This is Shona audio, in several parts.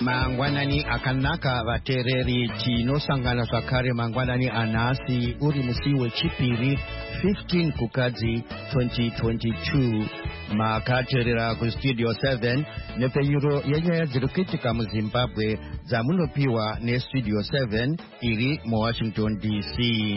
mangwanani akanaka vateereri tinosangana zvakare mangwanani anhasi uri musi wechipiri 15 kukadzi 2022 makateerera kustudio 7 nepeyuro yenyaya dziri kuitika muzimbabwe dzamunopiwa nestudio 7 iri muwashington dc.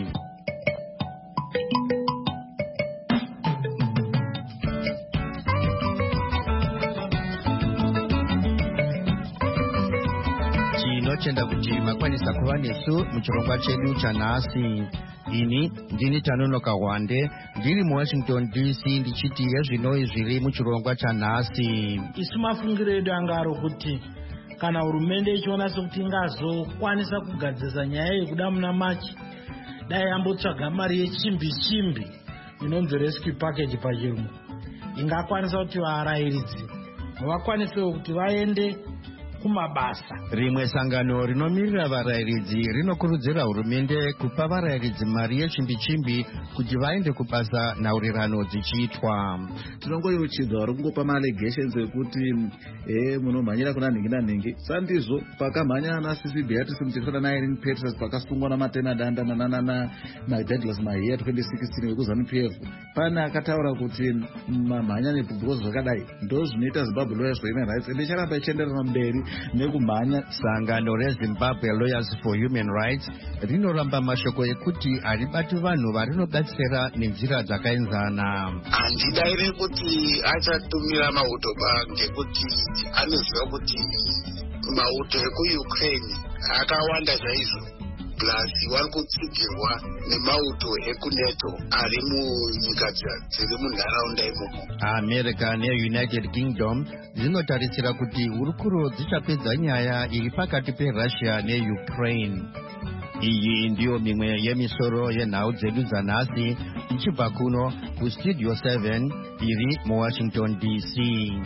tinotenda kuti makwanisa kuva nesu muchirongwa chedu chanhasi. ini ndini Tanonoka Wande ndiri muwashington dc ndichiti yezvinoi zviri muchirongwa chanhasi. isu mafungiro edu anga ari kuti kana hurumende ichiona sekuti ingazokwanisa kugadzisa nyaya yekuda muna machi dai yambotsvaga mari yechimbi inonzi rescue package pachirungu ingakwanisa kuti varayiridzi vakwanisewo kuti vaende kumabasa. rimwe sangano rinomirira varayiridzi rinokurudzira hurumende kupa varayiridzi mari yechimbi kuti vaende kubasa nhaurirano dzichiitwa. tinongoyeuchidza vari kungopa maalegations ekuti munomhanyira kuna nhingi nanhingi sandizvo pakamhanya ana CC Beatrice Mutefana na Petrus pakasungwa namatena danda naDouglas Mahiya 2016 vekuzanu-PF pane akataura kuti mamhanya nepubhurozi zvakadai ndo zvinoita Zimbabwe Lawyers for Human Rights ende icharamba ichienderera mberi nekumhanya. sangano reZimbabwe Lawyers for Human Rights rinoramba mashoko ekuti haribati vanhu varinobatsira nenzira dzakaenzana. handidaire kuti achatumira mauto ngekuti anoziva kuti mauto ekuUkraine akawanda chaizvo plus vari kutsigirwa nemauto ekuNATO ari munyika dziri munharaunda imomo. America neUnited Kingdom dzinotarisira kuti hurukuro dzichapedza nyaya iri pakati peRussia neUkraine. iyi ndiyo mimwe yemisoro yenhau dzedu dzanhasi ichibva kuno kustudio 7 iri muwashington dc.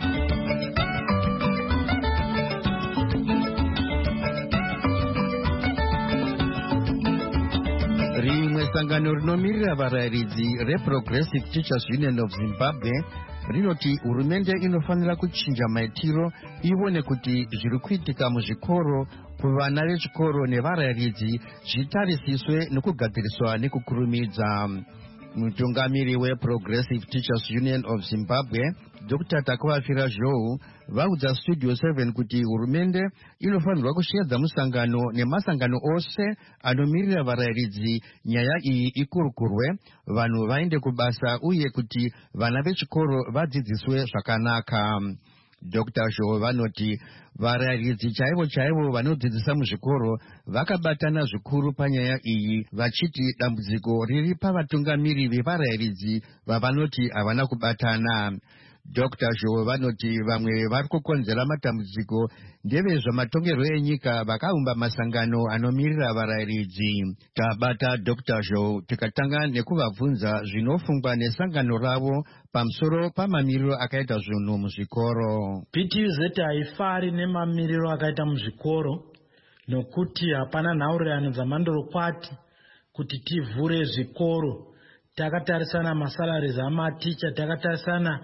rimwe sangano rinomirira varayiridzi reProgressive Teachers Union of Zimbabwe rinoti hurumende inofanira kuchinja maitiro ione kuti zviri kuitika muzvikoro kuvana vechikoro nevarayiridzi zvitarisiswe nekugadziriswa nekukurumidza. mutungamiri weProgressive Teachers Union of Zimbabwe Dr. Takwafira Zhou vaudza studio 7 kuti hurumende inofanirwa kushiedza musangano nemasangano ose anomirira varayiridzi nyaya iyi ikurukurwe vanhu vaende kubasa uye kuti vana vechikoro vadzidziswe zvakanaka. Dr. Zhou vanoti varayiridzi chaivo vanodzidzisa muzvikoro vakabatana zvikuru panyaya iyi vachiti dambudziko riri pavatungamiri vevarayiridzi vavanoti havana kubatana. Dr. Zhou vanoti vamwe vari kukonzera matambudziko ndevezvamatongerwo enyika vakaumba masangano anomirira varayiridzi. Tabata Dr. Zhou tikatanga nekuvabvunza zvinofungwa nesangano ravo pamusoro pamamiriro akaita zvinhu muzvikoro. PTUZ haifari nemamiriro akaita muzvikoro nokuti hapana nhaurirano dzamandorokwati kuti tivhure zvikoro. Takatarisana masalaries amaticha, takatarisana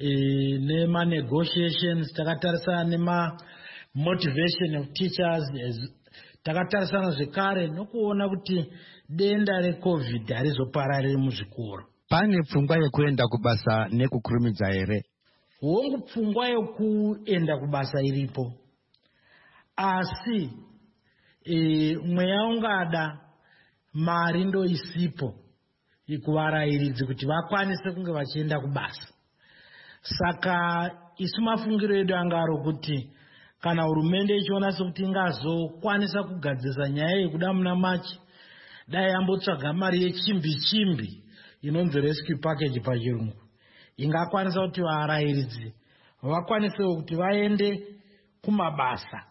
nema-negotiations, takatarisana nema-motivation of teachers, takatarisana zvekare nokuona kuti denda reCovid harizoparariri muzvikoro. Pane pfungwa yekuenda kubasa nekukurumidza here? Hongu pfungwa yekuenda kubasa iripo, asi mweya ungada mari ndo isipo ikuvarayiridzi kuti vakwanise kunge vachienda kubasa. Saka isu mafungiro edu anga ari kuti kana hurumende ichiona sekuti ingazokwanisa kugadzisa nyaya yekuda muna machi dai yambotsvaga mari yechimbi inonzi rescue package pachirungu ingakwanisa kuti varayiridzi vakwanisewo kuti vaende kumabasa.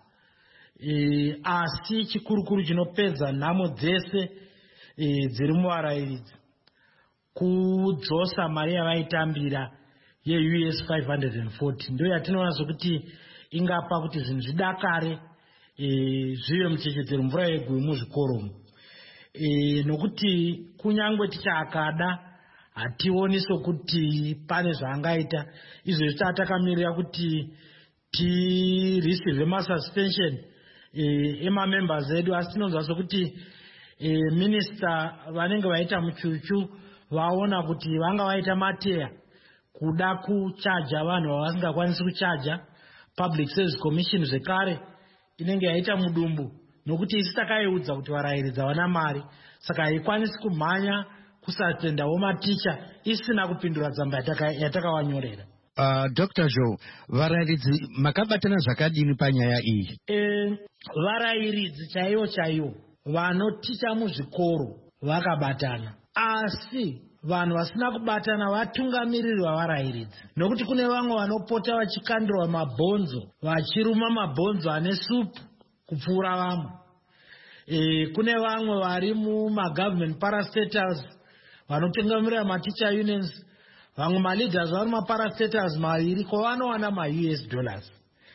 asi chikurukuru chinopedza nhamo dzese dziri muvarayiridzi kudzosa mari yavaitambira yeUS 540 ndo yatinoona sokuti ingapa kuti zvinhu zvidakare zvive muchechetero mvura yegumi muzvikoromo. Nokuti kunyangwe tichakada hationi sokuti pane zvaangaita izvo takamirira kuti tireceive masuspension emamembers edu, asi tinonzwa sokuti minista vanenge vaita muchuchu vaona kuti vanga vaita mateya kuda kuchaja vanhu vavasingakwanisi kuchaja. Public Service Commission zvekare inenge yaita mudumbu nokuti isi takaiudza kuti varairidzi havana mari, saka haikwanisi kumhanya kusatendawo maticha isina kupindura tsamba yatakavanyorera. Dr. Joe, varairidzi makabatana zvakadini panyaya iyi? Varairidzi chaivo vanoticha muzvikoro vakabatana, asi vanhu vasina kubatana vatungamiriri vavarairidzi, nokuti kune vamwe vanopota vachikandirwa mabhonzo, vachiruma mabhonzo ane supu kupfuura vamwe. Kune vamwe vari mumagovernment parastatals vanotungamirira maticha unions, vamwe maleaders vari maparastatals maviri kwavanowana maUS dollars.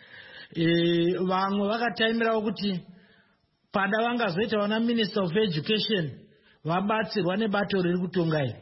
Vamwe vakataimirawo kuti pada vangazoita vana minister of education vabatsirwa nebato riri kutonga iri.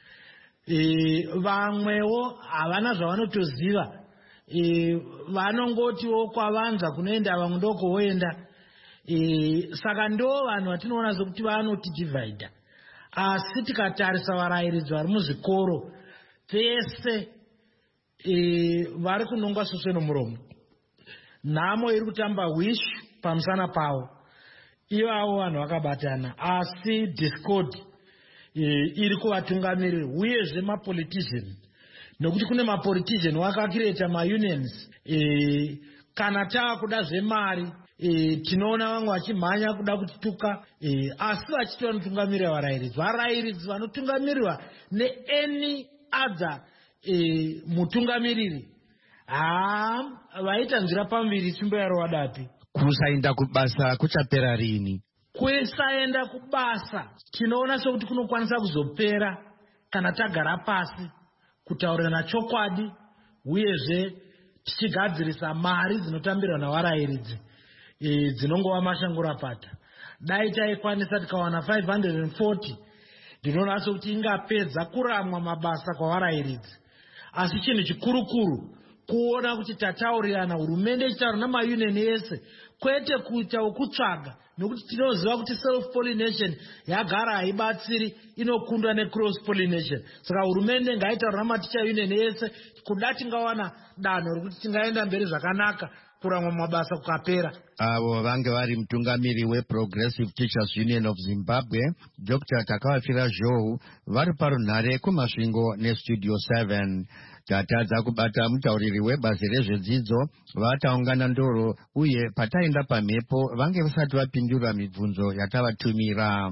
Vamwewo havana zvavanotoziva, vanongotiwo kwavanza kunoenda vamwe ndokovoenda. Saka ndo vanhu vatinoona sokuti vanotidivhaidha. Asi tikatarisa varairidzi vari muzvikoro pese vari kunongwa suswe nomuromo. Nhamo iri kutamba wish pamusana pavo, ivavo vanhu vakabatana, asi discord iri kuvatungamirira uyezve mapolitician, nokuti kune mapolitician vakakireta maunions. Kana tava kuda zvemari tinoona vamwe vachimhanya kuda kutituka, asi vachitonotungamirira varairidzi vanotungamirirwa neany other mutungamiriri vaita nzira pambiri tsvimbo yaro wadapi. Kusaenda kubasa kuchapera rini? Kusaenda kubasa tinoona sokuti kunokwanisa kuzopera kana tagara pasi kutaurirana chokwadi, uyezve tichigadzirisa mari dzinotambirwa navarairidzi dzinongova mashangurapata. Dai taikwanisa tikawana 540 ndinoona sokuti ingapedza kuramwa mabasa kwavarairidzi. Asi chinhu chikurukuru kuona kuti tataurirana, hurumende ichitaura namaunion ese, kwete kuita ukutsvaga, nokuti tinoziva kuti self pollination yagara haibatsiri, inokundwa necross pollination. Saka hurumende ngaitaura namaticha union ese kuda tingawana danho rokuti tingaenda mberi zvakanaka kuramwa mabasa kukapera. Avo vange vari mutungamiri weProgressive Teachers Union of Zimbabwe, Dr. Takavapfira Joe, vari parunhare kumasvingo neStudio 7. Tatadza kubata mutauriri webazi rezvedzidzo, vataungana ndoro, uye pataenda pamhepo vange vasati vapindura mibvunzo yatavatumira.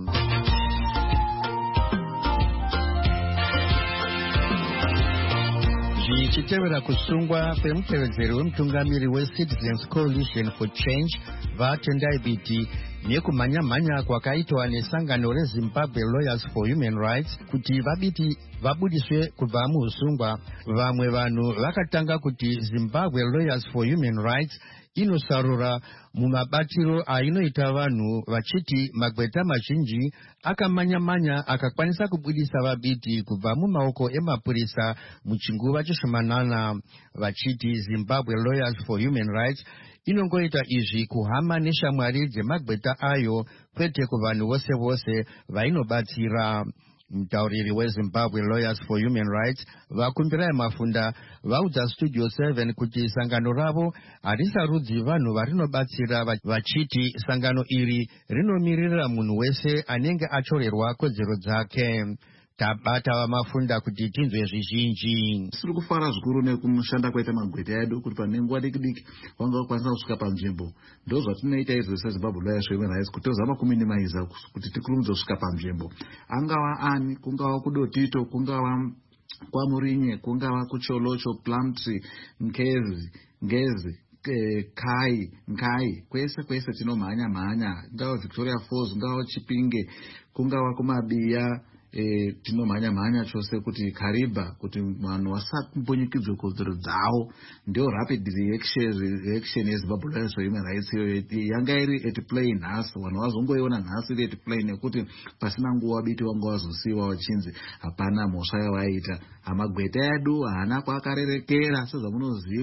Zvichitevera kusungwa kwemutevedzeri wemutungamiri weCitizens Coalition for Change vatendai biti nekumhanya-mhanya kwakaitwa nesangano reZimbabwe Lawyers for Human Rights kuti vabiti vabudiswe kubva muusungwa, vamwe vanhu vakatanga kuti Zimbabwe Lawyers for Human Rights inosarura mumabatiro ainoita vanhu, vachiti magweta mazhinji akamhanya-mhanya akakwanisa kubudisa vabiti kubva mumaoko emapurisa muchinguva chishomanana, vachiti Zimbabwe Lawyers for Human Rights inongoita izvi kuhama neshamwari dzemagweta ayo, kwete kuvanhu vose vose vainobatsira. Mutauriri weZimbabwe Lawyers for Human Rights vakumbirai Mafunda vaudza Studio 7 kuti sangano ravo harisarudzi vanhu varinobatsira, vachiti sangano iri rinomirira munhu wese anenge achorerwa kodzero dzake. Tabata vaMafunda kuti tinzwe zvizhinji. Tiri kufara zvikuru nekumushanda kwaita magweta edu kuti pane nguva diki-diki vanga vakwanisa kusvika panzvimbo. Ndo zvatinoita izvo seZimbabwe Lawyers for Human Rights, kuti tozama kuminimaiza kuti tikurumidze kusvika panzvimbo. Angava ani, kungava kuDotito, kungava kwaMurinye, kungava kuCholocho, Plumtree, Ngezi, Kai, kwese tinomhanya-mhanya, ngava Victoria Falls, ngava Chipinge, kungava kuMabiya, tinomhanya-mhanya chose kuti Kariba, kuti vanhu vasakumbunyukidzwe kodzero dzavo. Ndio rapid reaction yeZimbabwe Lawyers for Human Rights yanga iri at play nhasi, vanhu vazongoiona nhasi iri at play, nekuti pasina nguva biti vanga vazosiyiwa vachinzi hapana mhosva yavaita. Amagweta edu haana kwaakarerekera sezvamunoziva.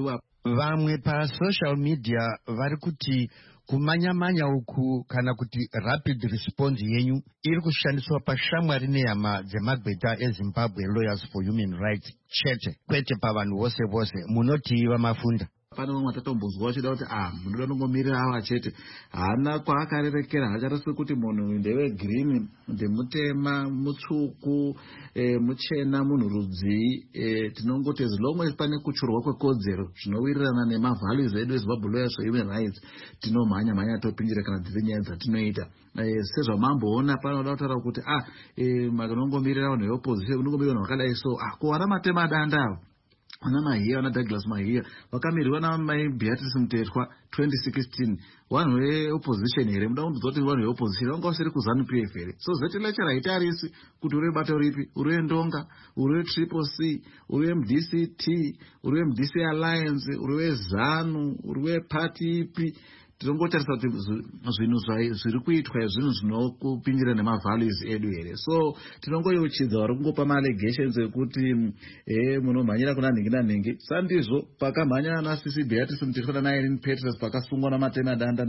vamwe pasocial media vari kuti kumanya-manya uku kana kuti rapid response yenyu iri kushandiswa pashamwari nehama dzemagweta eZimbabwe Lawyers for Human Rights chete, kwete pavanhu vose vose. Munoti vamafunda pane mumwe atatombonzwa uchida kuti munoda nongomirira ava chete, haana kwaakarerekera. Hacharasi kuti munhu ndewegirini, ndemutema, mutsvuku, muchena, munhu rudzii, tinongoti as long as pane kuchurwa kwekodzero zvinowirirana nemavalues edu eZimbabwe Lawyers for Human Rights, tinomhanya topinjira kana dziri nyaya dzatinoita. Sezvamamboona panoda kutaura kuti makanongomirira vanhu veopposition, unongomirira vanhu vakadai so kuvana matema adanda avo, vana Mahia, vana Douglas Mahia vakamirwa namai Beatrice Mutetwa 2016, vanhu veopposition here. Muda kundizoti vanhu veopposition vanga vasiri kuZANU-PF here. So zeti lecture haitarisi kuti uri webato ripi, uri wendonga, uri weCCC, uri weMDCT, uri weMDC Alliance, uri weZANU, uri weparty ipi. Tinongotarisa kuti zvinhu zviri kuitwa zvinhu zvinokupinjira nemavalues edu here. So tinongoyeuchidza vari kungopa maallegations ekuti munomhanyira kuna nhingi. Sandizvo pakamhanya ana CC Beatrice Mutetwa na Irene Peters pakasungwa namatema danda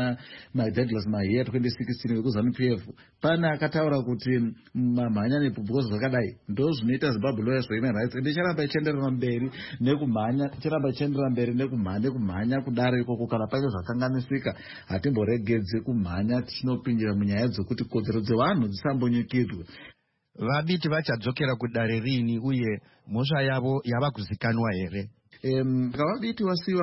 Douglas Mahia 2016 vekuZANU-PF, pane akataura kuti mamhanya nepropose zvakadai ndo zvinoita Zimbabwe Lawyers for Human Rights. Ndicharamba ichienderera mberi nekumhanya, tichiramba ichienderera mberi nekumhanya kudaro ikoko kana paine zvakanga hatimboregedze kumhanya tichinopinjira munyaya dzokuti kodzero dzevanhu dzisambonyikirwe. Vabiti vachadzokera kudare rini uye mhosva yavo yava kuzikanwa here? Vabiti vasiyiwa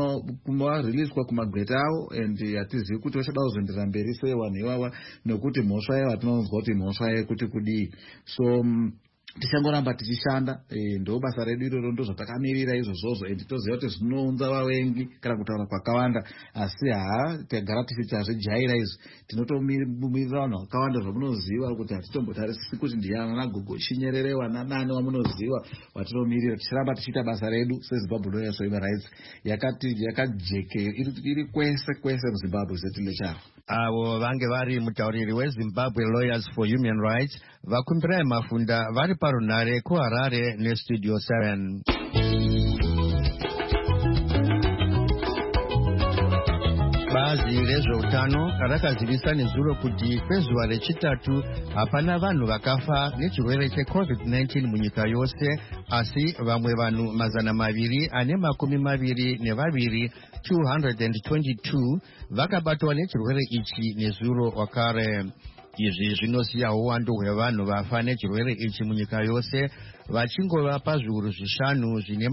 kumariliswa kumagweta avo, and hatizivi kuti vachada kuzoenderera mberi sei vanhu ivava, nokuti mhosva yavo hatinonzwa kuti mhosva yekuti kudii. So tichangoramba tichishanda, ndo basa redu iroro, ndo zvatakamirira izvozvozvo, and toziva kuti zvinounza vavengi kana kutaura kwakawanda, asi tagara tichiti hazvijaira izvi. Tinotomirira vanhu vakawanda zvamunoziva kuti hatitombotarisisi kuti ndiana Gogo Chinyerere wananani wamunoziva watinomirira. Tichiramba tichiita basa redu seZimbabwe Lawyers for Human Rights yakajeke iri kwese muZimbabwe zetilecharo. Avo vange vari mutauriri weZimbabwe Lawyers for Human Rights vakumbirai mafunda vari parunare kuHarare neStudio 7. Bazi rezveutano rakazivisa nezuro kuti kwezuva rechitatu hapana vanhu vakafa nechirwere cheCovid-19 munyika yose, asi vamwe vanhu 222 222 vakabatwa nechirwere ichi nezuro wakare. Izvi zvinosiya uwandu hwevanhu vafa nechirwere ichi munyika yose vachingova pazviuru 5 zvine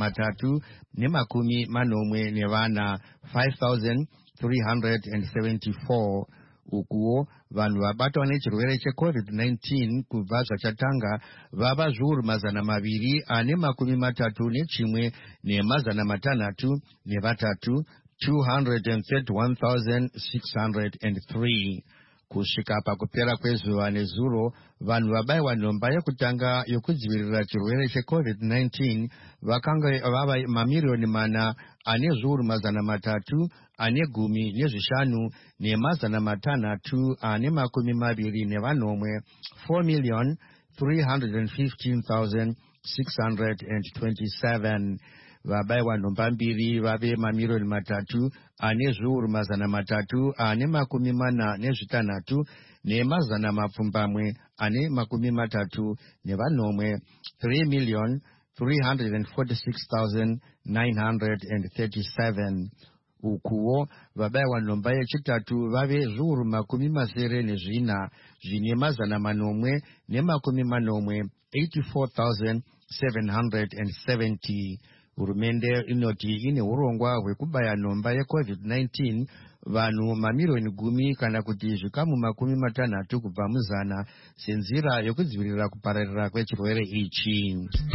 384 5,374. Ukuwo vanhu vabatwa nechirwere cheCovid-19 kubva zvachatanga vava zviuru 231 ne603 231,603. Kusvika pakupera kwezuva nezuro, vanhu vabayiwa nhomba yekutanga yokudzivirira chirwere cheCovid-19 vakanga vava 4,310,500 ne624 4,315,627. Vabayiwa nhomba mbiri vave 3,346,6 3,346,937. Ukuwo vabayiwa nhomba yechitatu vave zviuru 94 zvine 84,770. Hurumende inoti ine urongwa hwekubaya nhomba yeCovid-19 vanhu 10,000,000 kana kuti zvikamu 60 kubva muzana senzira yokudzivirira kupararira kwechirwere ichi.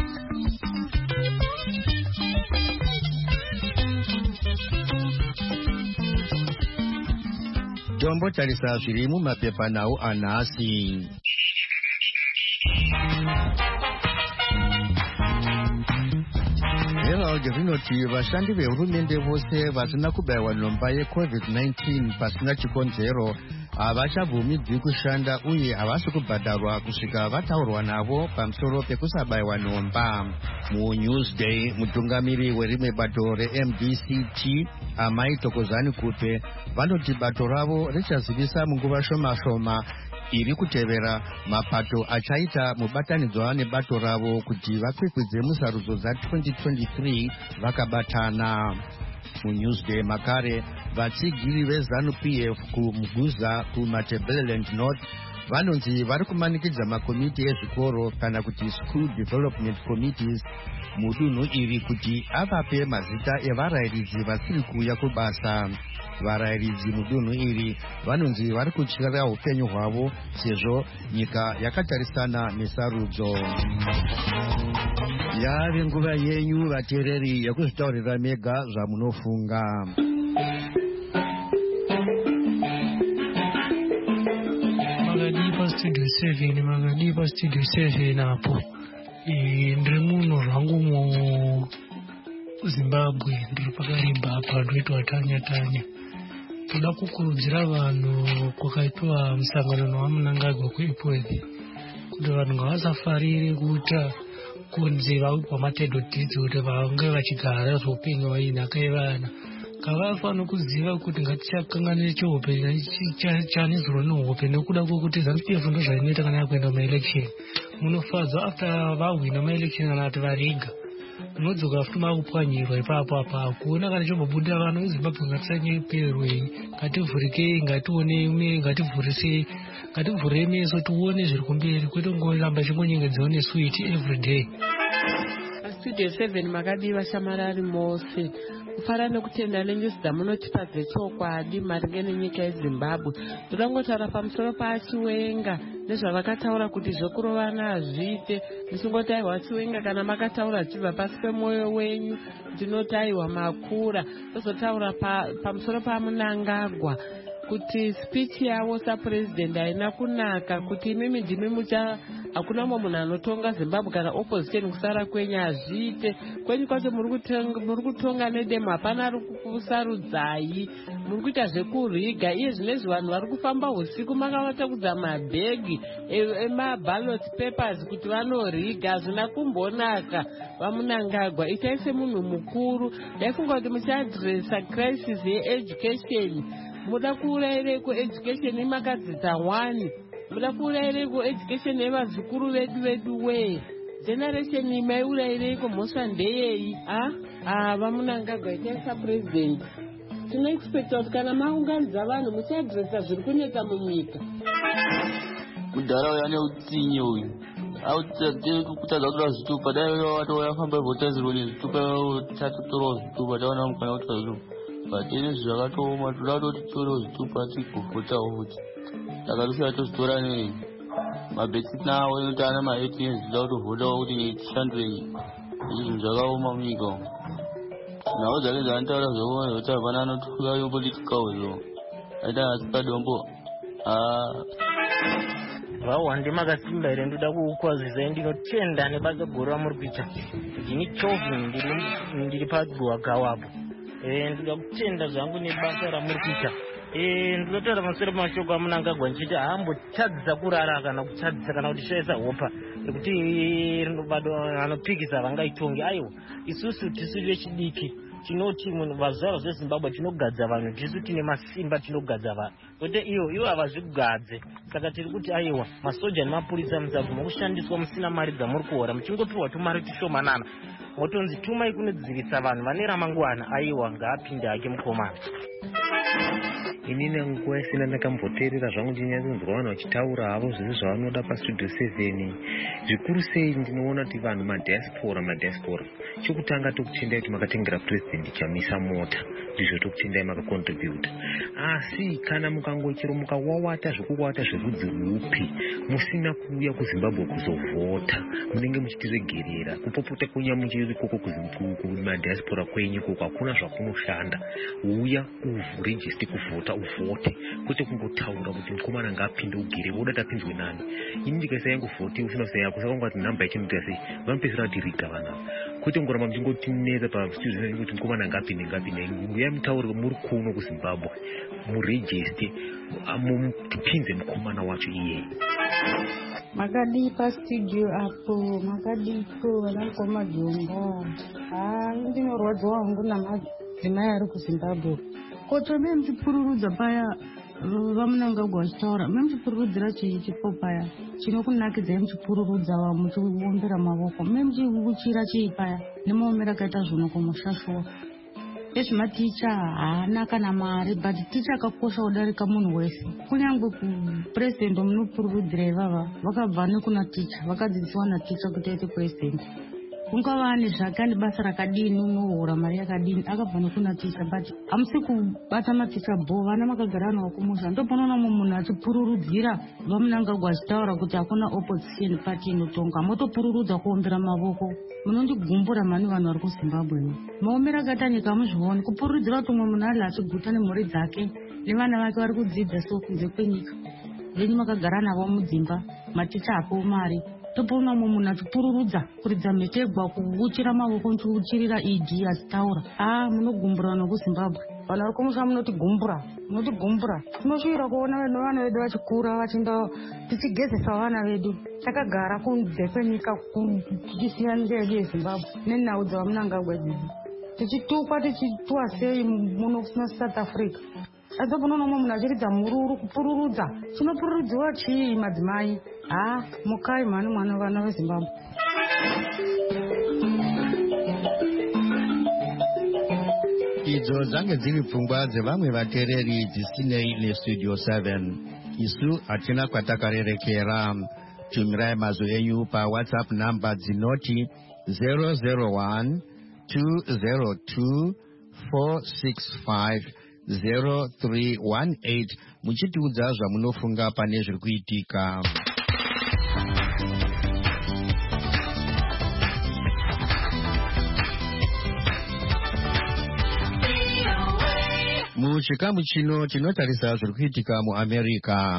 Tombotarisa zviri mumapepanhau anhasi. Herald rinoti vashandi vehurumende vose vasina kubayiwa nhomba yeCovid-19 pasina chikonzero havachabvumidzwi kushanda uye havasi kubhadharwa kusvika vataurwa navo pamusoro pekusabayiwa nhomba. MuNewsday, mutungamiri werimwe bato reMDCT Amai Thokozani Kupe vanoti bato ravo richazivisa munguva shoma shoma iri kutevera mapato achaita mubatanidzwa nebato ravo kuti vakwikwidze musarudzo dza2023 vakabatana. MuNewsday makare vatsigiri veZANU-PF kuMuguza kuMatabeleland North vanonzi vari kumanikidza makomiti ezvikoro kana kuti school development committees mudunhu iri kuti avape mazita evarayiridzi vasiri kuuya kubasa. Varayiridzi mudunhu iri vanonzi vari kutyira upenyu hwavo sezvo nyika yakatarisana nesarudzo. Yave nguva yenyu vateereri yekuzvitaurira mega zvamunofunga. Magadipa studio 7 apo. Ndiri munhu zvangu muZimbabwe, ndiri pakarimba apa ndoitwa tanya. Toda kukurudzira vanhu kwakaitwa musangano waMnangagwa kuIpwethi kuti vanhu ngavasafarire kuita kunze vaupa matendotidzi kuti vange vachigara zveupenyu vainhaka yevana. Kavafanira kuziva kuti ngatisakanganire cheupenyu chanizorwa nehope nekuda kwokuti ZANU-PF ndo zvainoita kana yakuenda maelection. Munofadzwa after vahwina maelection kana kuti variga munodzoka futi makupwanyirwa ipapo apapo kuona kana chombobuda vanhu veZimbabwe ngatisanyeperwei, ngativhurikei, ngativhure meso tione zviri kumberi kwete kungoramba chingonyengedzewa neswiti everyday. Studio 7 makadiva shamarari mose kufara nekutenda nenyusi dzamunotipa dzechokwadi maringe nenyika yeZimbabwe. Toda kungotaura pamusoro paChiwenga nezvavakataura kuti zvokurovana hazviite. Ndichingotayiwa Chiwenga kana makataura zvichibva pasi pemwoyo wenyu ndinotayiwa makura. Tozotaura pamusoro paMnangagwa kuti speech yavo sapresident haina kunaka, kuti imimi ndimi hakuna mumwe munhu anotonga Zimbabwe kana opposition kusara kwenyu hazviite. Kwenyu kwacho muri kutonga nedemo, hapana ari kusarudzai, muri kuita zvekuriga. Iye zvinezvi vanhu vari kufamba usiku makavatakudza mabhegi emaballot papers kuti vanoriga, hazvina kumbonaka. VaMnangagwa, itai semunhu mukuru, ndaifunga kuti muchiadresa crisis yeeducation. Muda kuurayireko education yemakadzidza 1, muda kuurayireko education yevazukuru vedu we generation imaiurayireko mhosva ndeyei? VaMnangagwa, itai sapresident. Tinoexpecta kuti kana maunganidza vanhu muchiadresa zviri kunetsa munyika. Kudhara uya neutsinye uyu kutadza kutora zvitupa, dai watofamba votazirwa nezvitupa tatotorawo zvitupa taona mukana kutora zvitupa. But inezvi zvakatooma, toda kutoti titorewo zvitupa tigofutawo futi. Saka tosiya tozvitora mabheti nawo inoti ana ma-ATM toda kutovhotawo kuti tishandure izvi zvakaoma munyika umu. Nawo dzake dzanotaura zvekuti hapana anotuka yopolitikawo zvo aita asikadombo. Vawandi makasimba here, ndoda kukwazisai ndinotenda nebasa guru ramuri kuita. Ndini Chauvin, ndiri paGwagawapo. Ndoda kutenda zvangu nebasa ramuri kuita. Ndinotaura pamusoro pamashoko aMnangagwa ndichiti haambotadzisa kurara kana kutadzisa kana kuti shaisa hopa yekuti anopikisa vangaitonge. Aiwa, isusu tisu vechidiki tinoti vazvaro zveZimbabwe tinogadza vanhu, tisu tine masimba tinogadza vanhu, kwete ivo havazvigadze. Saka tiri kuti aiwa, masoja nemapurisa musabvuma kushandiswa musina mari dzamuri kuhora, muchingopiwa tumari tushomanana motonzi tumai kunodzivisa vanhu vane ramangwana. Aiwa, ngaapinde hake mukomana. Inini nguva isina ndakamboteerera zvangu ndinyatsonzwa vanhu vachitaura havo zvese zvavanoda pastudio 7. Zvikuru sei ndinoona kuti vanhu madiaspora chokutanga tokutendai kuti makatengera president chamisa mota, ndizvo tokutendai makacontributa. Asi kana mukangochero mukawawata zvekuwata zverudzi rwupi musina kuuya kuZimbabwe kuzovhota, munenge muchitiregerera kupopota kunyamuchiri koko kumadiaspora kwenyu koko hakuna zvakunoshanda. Uya uregister kuvhota uvhote, kwete kungotaura kuti mukomana ngaapinde ugere woda tapinzwe nani. Ini ndikaisa yangu vhoti usina kusaya kusaka ngati namba yachinoita sei vanopedzera kuti riga vanhu. kwete ngoramba muchingotinetsa pastudio kuti mukomana ngapi nengapi nguya mutaurire muri kuno kuZimbabwe murejiste mutipinze mukomana wacho iyeye. Makadi pastudio apo makadiko vanakoma Jonga. Ndinorwadziwa hangu namadzimai ari kuZimbabwe. Koto memuchipururudza paya vamunangagwa vachitaura memuchipururudzira chipo paya chinokunakidzai muchipururudza muchiombera mavoko memuchiuchira chii paya nemaomero akaita zvono kumushashuwa ezvematicha haana kana mari but ticha akakosha kudarika munhu wese kunyange kupurezidendi munopururudzira ivava vakabva nekuna ticha vakadzidziswa naticha kuti aite purezidendi ungava ane zvake ane basa rakadini unohora mari yakadini akabva nekuna ticha but hamusi kubata maticha bo vana makagara nawo kumusha ndopanoona mumwe munhu achipururudzira vamunangagwa achitaura kuti hakuna opposition party inotonga motopururudza kuombera mavoko munondigumbura mani vanhu vari kuZimbabwe maomero akaita nyika muzvioni kupururudzira kuti umwe munhu ali achiguta nemhuri dzake nevana vake vari kudzidza so kunze kwenyika venyu makagara navo mudzimba maticha hapo mari topoona umwe munhu achipururudza kuridza mhetegwa kuuchira mavoko nchiuchirira idi achitaura munogumbura vanhu vekuZimbabwe vanhu vari kumusha munotigumbura tinoshuwira kuona vana vedu vachikura vachienda tichigezesa vana vedu takagara kunze kwenyika tichisiyanira yedu yeZimbabwe nenhau dzavamunangagwa dzidzi tichitukwa tichitwa sei muno kusina South Africa asi panoona umwe munhu achiridza mururu kupururudza chinopururudziwa chii madzimai mukai mhani mwana vana veZimbabwe. Idzo dzange dziri pfungwa dzevamwe vateereri dzisinei nestudio 7 isu hatina kwatakarerekera. Tumirai mazwi enyu paWhatsApp namba dzinoti 001 202 465 0318 muchitiudza zvamunofunga pane zviri kuitika. Muchikamu chino tinotarisa zviri kuitika muAmerica.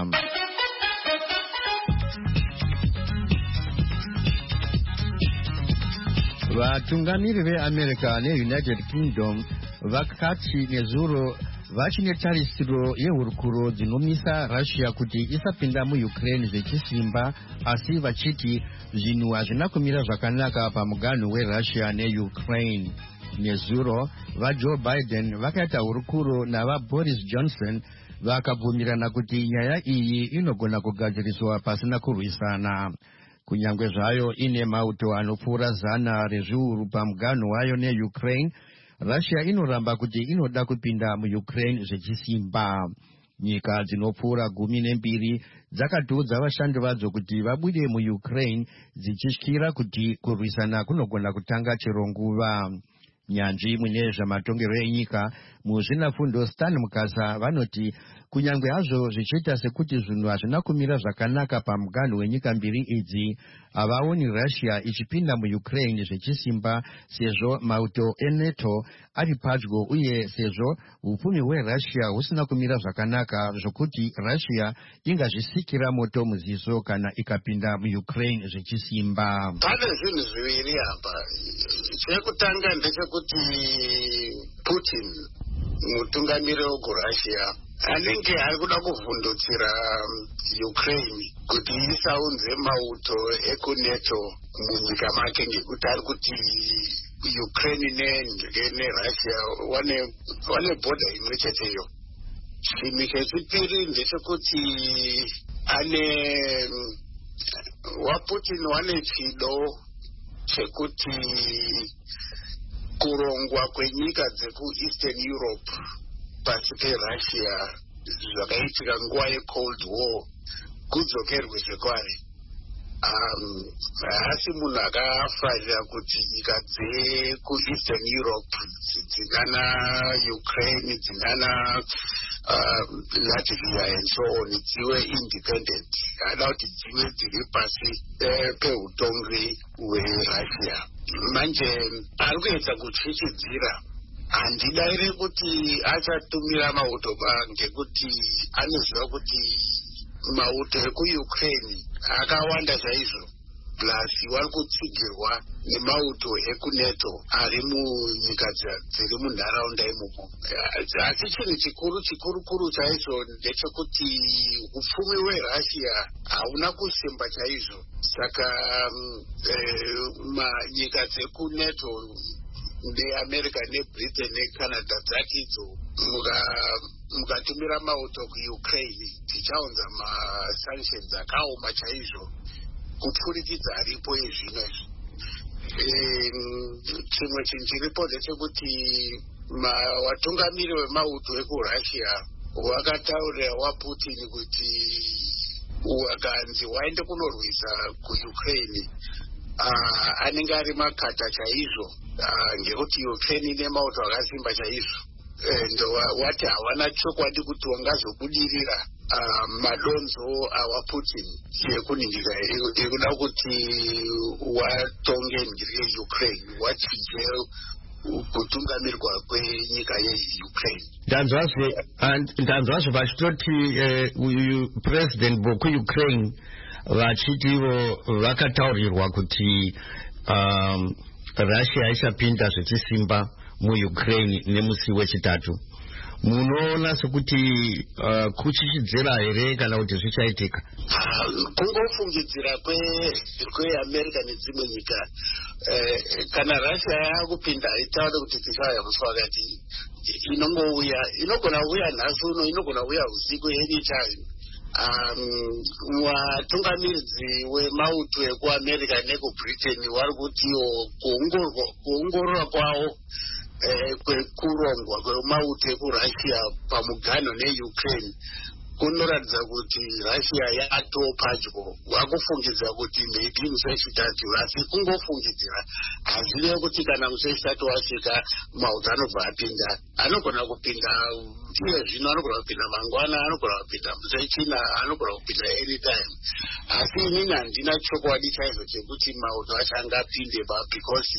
Vatungamiri veAmerica neUnited Kingdom vakati nezuro vachine tarisiro yehurukuro dzinomisa Russia kuti isapinda muUkraine zvechisimba, asi vachiti zvinhu hazvina kumira zvakanaka pamuganhu weRussia neUkraine. Nezuro vaJoe Biden vakaita hurukuro navaBoris Johnson vakabvumirana kuti nyaya iyi inogona kugadziriswa pasina kurwisana. Kunyange zvayo ine mauto anopfuura 100 rezviuru pamuganhu wayo neUkraine, Russia inoramba kuti inoda kupinda muUkraine zvechisimba. Nyika dzinopfuura 12 dzakatiudza vashandi vadzo kuti vabude muUkraine dzichityira kuti kurwisana kunogona kutanga chero nguva. Nyanzvi mune zvamatongerwo enyika muzvinafundo Stan Mukasa vanoti kunyange hazvo zvichiita sekuti zvinhu hazvina kumira zvakanaka pamuganhu wenyika mbiri idzi, havaoni Russia ichipinda muUkraine zvechisimba sezvo mauto eNATO ari padyo uye sezvo upfumi hweRussia husina kumira zvakanaka zvokuti Russia ingazvisikira moto muziso kana ikapinda muUkraine zvechisimba. Pane zvinhu zviviri apa. Chekutanga ndechekuti Putin mutungamiri wekuRussia anenge ari kuda kuvhundutsira Ukraine kuti isaunze mauto ekuNATO munyika make, ngekuti ari kuti Ukraine neRussia wane bhodha imwe cheteyo. Chinhu chechipiri ndechekuti waPutin wane chido chekuti kurongwa kwenyika dzekuEastern Europe pasi peRussia zvakaitika nguva yeCold War kudzokerwe zvekware. Asi munhu akafarira kuti nyika dzekuEastern Europe dzingana Ukraine dzingana Latvia and so on dzive independent, hada kuti dzive dziri pasi peutongi hweRussia. Manje ari kuedza kuchichidzira. Handidairi kuti achatumira mauto ngekuti anoziva kuti mauto ekuUkraine akawanda chaizvo plus vari kutsigirwa nemauto ekuneto ari munyika dziri munharaunda imomo. Asi chinhu chikuru chaizvo ndechekuti upfumi hwerussia hauna kusimba chaizvo, saka nyika dzekuneto neamerica nebritain necanada dzati idzo mukatumira mauto kuukraine tichaunza masanctions akaoma chaizvo kupfurikidza aripo ezvino izvi. Chimwe chinhu chiripo ndechekuti watungamiri wemauto ekurussia wakataurira waputin kuti wakanzi waende kunorwisa kuukraine anenge ari makata chaizvo, ngekuti ukraine ine mauto akasimba chaizvo, and wati hawana chokwadi kuti wangazobudirira madonzo awaputin ekuningira ekuda kuti watonge nhiri yeukraine wachije kutungamirwa kwenyika yeukraine. ndanzvazve vachitoti uyu president wekuukraine vachiti ivo vakataurirwa kuti russia ichapinda zvechisimba muukraine nemusi wechitatu. Munoona sekuti kuchichidzira here kana kuti zvichaitika? Kungofungidzira kweamerica nedzimwe nyika. Kana russia yakupinda itaure kuti tichauya musi wakati, inogona kuuya nhasi uno, inogona kuuya usiku anytime. Watungamidzi wemauto ekuamerica nekubritain vari kutiwo kuongorora kwavo kwekurongwa kwemauto ekurussia pamuganho neukraine kunoratidza kuti russia yatopadyo. Wakufungidza kuti maybe musi wechitatu, asi kungofungidzira. Hazive kuti kana musi wechitatu wasvika mauto anobva apinda, anogona kupinda iye zvino, anogona kupinda mangwana, anogona kupinda musi wechina, anogona kupinda anytime. Asi inini handina chokwadi chaizvo chekuti mauto acho angapinde because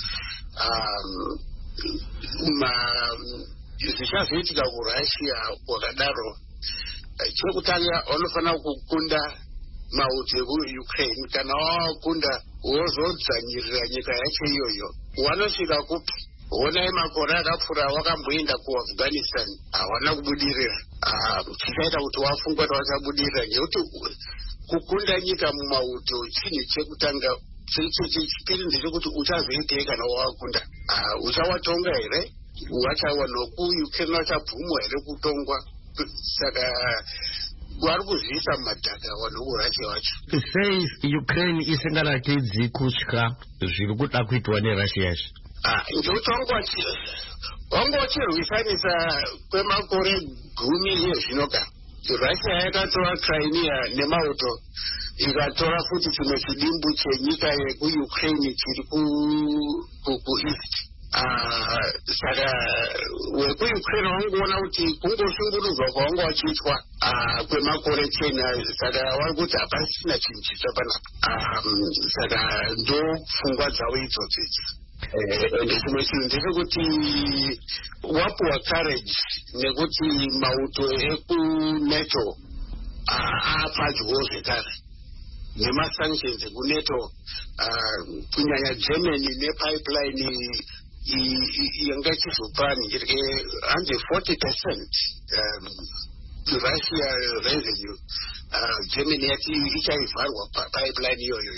zvichazoitika kurussia wakadaro. Chekutanga unofanira kukunda mauto ekuukraine. Kana wawakunda wozodzanyirira nyika yacho iyoyo, wanosvika kupi? Honai makore akapfuura wakamboenda kuafghanistan, hawana kubudirira. Chichaita kuti wafunga kuti wachabudirira, ngekuti kukunda nyika mumauto chinhu chekutanga. Chechipiri ndechekuti uchazoitei kana wawakunda. Uchawatonga here? Wachawana kuukraine wachabvumwa here kutongwa? Saka vari kuzviisa mumadhaka vanhu vekurussia vacho. Sei ukraine isingaratidzi kutya zviri kuda kuitwa nerussia izvi? Ngekuti wanga wachirwisanisa kwemakore 10 ezvinoka. Russia yakatora Crimea nemauto, ikatora futi chimwe chidimbu chenyika yekuukraine chiri kueast. Saka wekuukraine wangoona kuti kungoshungurudzwa kwavanga vachiitwa kwemakore 10. Saka vari kuti hapasina chinhu chitsva panapa. Saka ndo pfungwa dzavo idzodzo idzi. Ende chimwe chinhu ndechekuti wapuwa courage nekuti mauto ekuneto apadyo zvekare nemasanctions ekuneto, kunyanya Germany nepipeline yanga ichizopa ningirike 40% Russia revenue. Germany yati ichaivharwa pipeline iyoyo.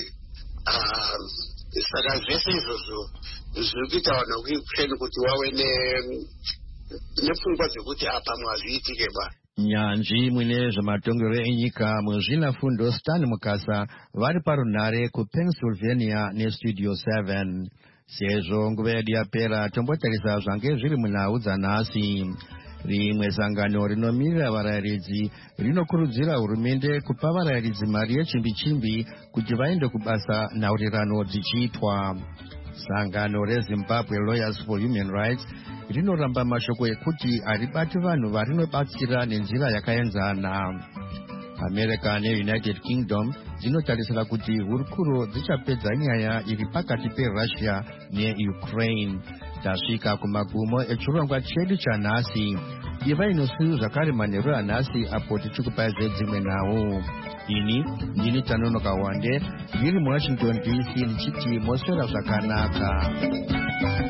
Saka zvese izvozvo zviri kuita vanhu vekuukraine kuti wave nepfungwa dzekuti pamwe hazviitike ba. Nyanzvi mwine zvematongero enyika muzvinafundo Stan Mukasa vari parunhare kuPennsylvania nestudio 7. Sezvo nguva yedu yapera, tombotarisa zvange zviri munhau dzanhasi. Rimwe sangano rinomirira varayiridzi rinokurudzira hurumende kupa varayiridzi mari yechimbi-chimbi kuti vaende kubasa nhaurirano dzichiitwa. Sangano reZimbabwe Lawyers for Human Rights rinoramba mashoko ekuti haribati vanhu varinobatsira nenzira yakaenzana. America neUnited Kingdom dzinotarisira kuti hurukuro dzichapedza nyaya iri pakati peRussia neUkraine. Tasvika kumagumo echirongwa chedu chanhasi. Iva inosuyu zvakare manheru anhasi apo tichikupai dzimwe nhau. ini ndini Tanonoka Wande ndiri muWashington DC ndichiti moswera zvakanaka.